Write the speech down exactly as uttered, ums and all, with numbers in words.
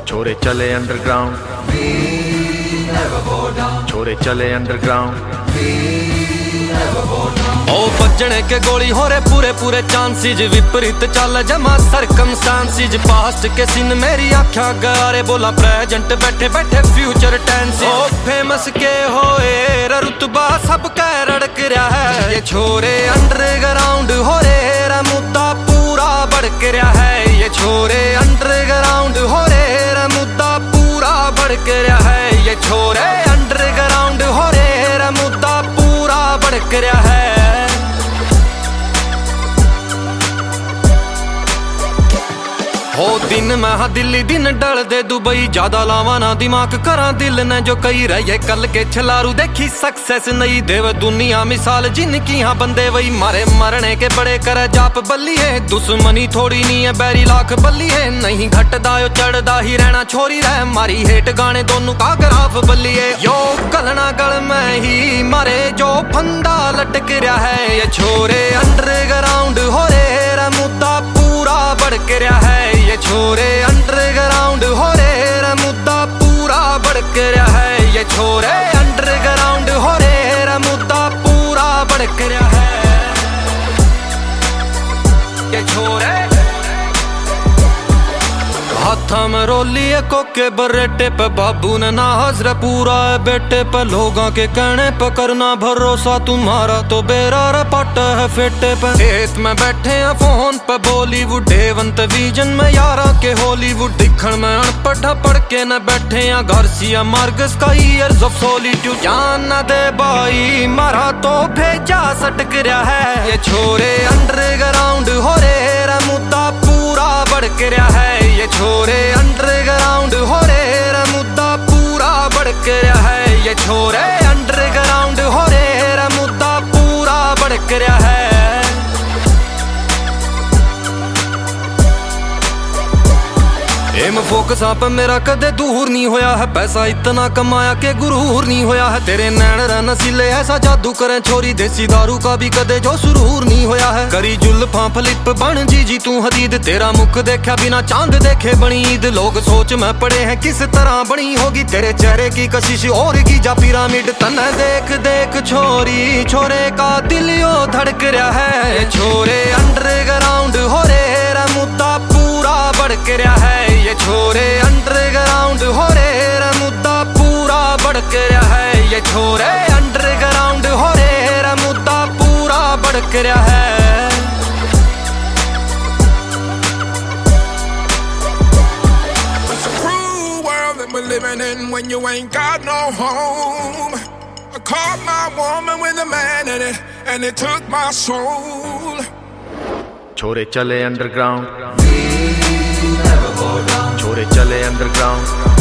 छोरे चले अंडरग्राउंड, छोरे चले अंडरग्राउंड। ओ बजने के गोली हो रे पूरे पूरे चांसेज, विपरीत चल जमा सरकमस्टांसेज। पास्ट के सीन मेरी आँखा गारे, बोला प्रेजेंट बैठे बैठे फ्यूचर टेंस। ओ फेमस के होए रुतबा सब कह रड़क रहा है, ये छोरे अंडरग्राउंड हो रे रा मुद्दा पूरा भड़क रहा है। ये छोरे अंडरग्राउंड हो रे रा मुद्दा पूरा भड़क रहा है। ये छोरे अंडरग्राउंड हो रे रा मुद्दा पूरा भड़क रहा है। हो दिन मैं हाँ दिल्ली दिन डल दे दुबई, ज्यादा लावा ना दिमाग करा दिल ने जो कई रहे कल के छलारू। देखी सक्सेस नहीं देव दुनिया मिसाल जिनकी हाँ बंदे वही मारे मरने के बड़े करे जाप बल्ली है। दुश्मनी थोड़ी नहीं है बैरी लाख बल्ली है, नहीं घटदा यो चढ़दा ही रहना छोरी रह। मारी हेट गाने दोनों का ग्राफ बल्ली है, यो गलना गल में ही मारे जो फंदा लटक रहा है। ये छोरे अंडरग्राउंड हो रे रा मुद्दा पूरा भड़क रहा है। ये छोरे अंडरग्राउंड हो रे रा मुद्दा पूरा भड़क रहा है। ये छोरे अंडरग्राउंड हो रे रा मुद्दा पूरा भड़क रहा है। ये छोरे हाथा में रोली है कोके बरेटे पे, बाबू ने ना हजरे पूरा है बेटे पे। लोगों के कहने पे करना भरोसा, तुम्हारा तो बेरा रे पट है फेटे पे। खेत में बैठे हैं फोन पे बॉलीवुड, हेवंत विजन में यारा के हॉलीवुड। दिखण में अनपढ़ पढ़ के न बैठे हैं गार्सिया मार्गस का ईयर्स ऑफ सॉलिट्यूड। जान न दे भाई मारा तो भेजा सटक रहा है। ये छोरे अंडरग्राउंड हो रे रा मुद्दा पूरा भड़क रहा है। ये छोरे अंडरग्राउंड हो रे रा मुद्दा पूरा भड़क रहा है। ये छोरे अंडरग्राउंड हो रे रा मुद्दा पूरा भड़क रहा है। एम फोकस आप मेरा कदे दूर नहीं होया है, पैसा इतना कमाया के गुरूर नहीं होया है। तेरे नैन रे नसीले ऐसा जादू करे छोरी, देसी दारू का भी कदे जो सुरूर नहीं होया है। करी जुल्फां फ्लिप बन जी जी तू हदीद, तेरा मुख देखा बिना चांद देखे बनी ईद। लोग सोच में पड़े हैं किस तरह बनी होगी तेरे चेहरे की कशिश और की जा पिरामिड। तन्ने देख देख छोरी छोरे का दिल यो धड़क रहा है। ये छोरे अंडरग्राउंड हो रे रा मुद्दा पूरा भड़क रहा है। ये छोरे अंडरग्राउंड हो रे रा मुद्दा पूरा भड़क रहा है। ये छोरे अंडरग्राउंड हो रे रा मुद्दा पूरा भड़क रहा है। It's a cruel world that we're living in when you ain't got no home. I caught my woman with a man in it and it took my soul. छोरे चले अंडरग्राउंड, छोरे चले अंडरग्राउंड।